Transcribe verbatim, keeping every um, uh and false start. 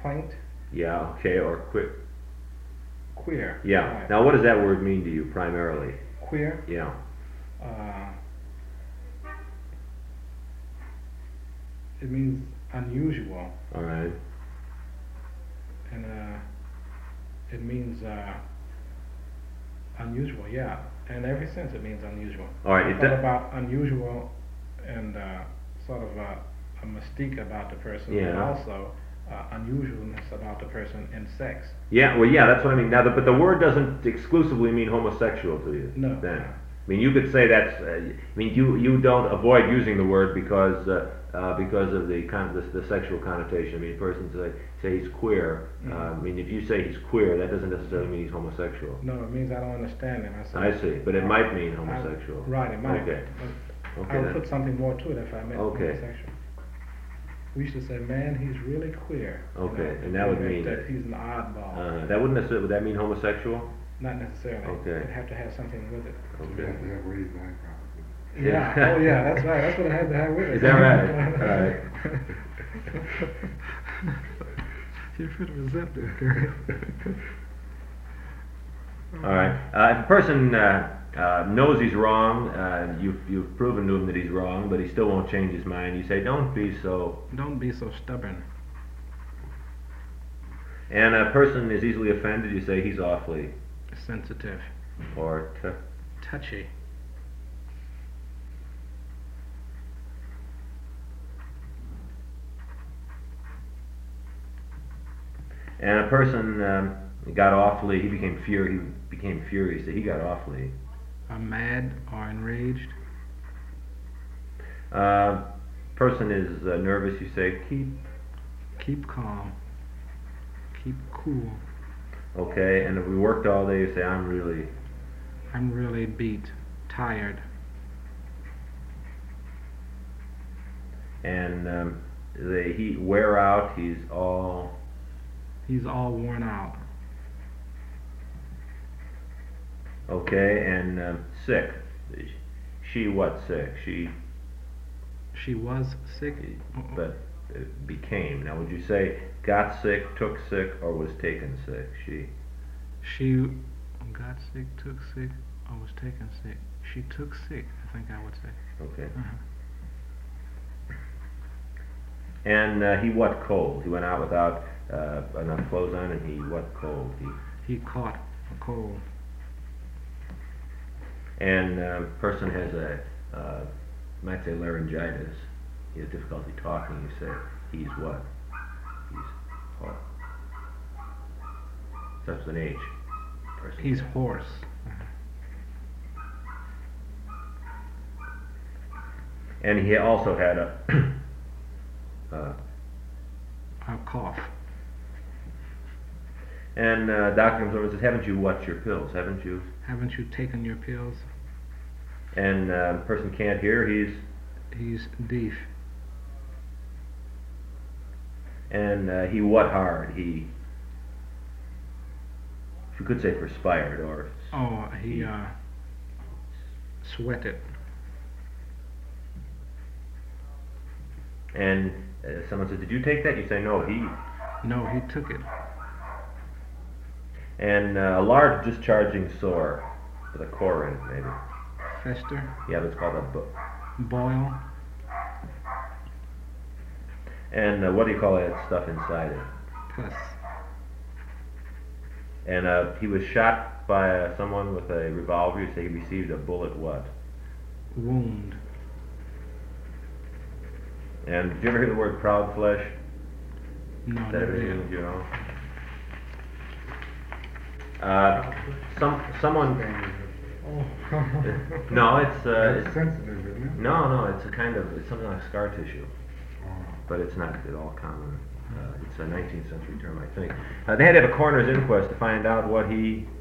quaint. Yeah, okay, or quick. Queer. Yeah. Right. Now, what does that word mean to you primarily? Queer. Yeah. Uh, it means unusual, All right. and uh, it means uh, unusual. Yeah, in every sense, it means unusual. All right. I It thought do- about unusual and uh, sort of a, a mystique about the person, Yeah. and also uh, unusualness about the person in sex. Yeah. Well, yeah, that's what I mean. Now, the, but the word doesn't exclusively mean homosexual to you. No. Then. no. I mean, you could say that's. Uh, I mean, you you don't avoid using the word because uh, uh, because of the con- the, the sexual connotation. I mean, a person say say he's queer. Mhm. Uh, I mean, if you say he's queer, that doesn't necessarily mean he's homosexual. No, it means I don't understand him. I, said, I see, but it I- might mean I- homosexual. right, it might. Okay. But Okay. I would then. put something more to it if I meant Okay. homosexual. We used to say, man, he's really queer. you Okay, know, and that would that- mean that it. he's an oddball. Uh, that wouldn't necessarily. Would that mean homosexual? Not necessarily. Okay. It'd have to have something with it. You Okay. have to have where he's going from. Yeah. Yeah. Oh, yeah. That's right. That's what it had to have with it. Is that right? All right. You're pretty receptive, Gary. All right. Uh, if a person uh, uh, knows he's wrong, uh, you've you've proven to him that he's wrong, but he still won't change his mind. You say, "Don't be so." Don't be so stubborn. And a person is easily offended. You say, "He's awfully," Sensitive. or t- Touchy. and a person um, got awfully. He became fur. He became furious. He got awfully. Are mad or enraged. Uh, person is uh, nervous. You say, "Keep." Keep calm. Keep cool. Okay. And if we worked all day, you say, "I'm really." I'm really beat. Tired. And um, they he wear out. He's all. He's all worn out. Okay. And um, sick. She what sick? She. She was sick. But it became. Now, would you say got sick, took sick, or was taken sick? She. She got sick, took sick, or was taken sick. She took sick, I think I would say. Okay. Uh-huh. And uh, he what cold? He went out without uh, enough clothes on, and he what cold? He. He caught a cold. And uh, person has a uh, might say laryngitis. He has difficulty talking. You say he's what? He's oh. Starts with an H. Person. He's hoarse. Uh-huh. And he also had a. uh, A cough. and uh, doctor comes over and says, "Haven't you watched your pills? Haven't you?" Haven't you taken your pills? And uh, person can't hear. He's. He's deaf. And uh, he what hard? He. You could say perspired or. Oh, he He- uh, sweated. And uh, someone says, "Did you take that?" You say, "No, he." No, he took it. And uh, a large discharging sore with a core in it, maybe. Fester. Yeah, that's called a. Bu- Boil. and uh, what do you call that stuff inside it? Pus. And uh, he was shot by uh, someone with a revolver. You say he received a bullet. What? Wound. And did you ever hear the word proud flesh? No, That never everything did. means, you know. Uh, some someone. Oh. No, it's uh, That's it's, sensitive, isn't it? no, no. It's a kind of it's something like scar tissue, Oh. but it's not at all common. Uh, it's a nineteenth century term, I think. Uh, they had to have a coroner's inquest to find out what he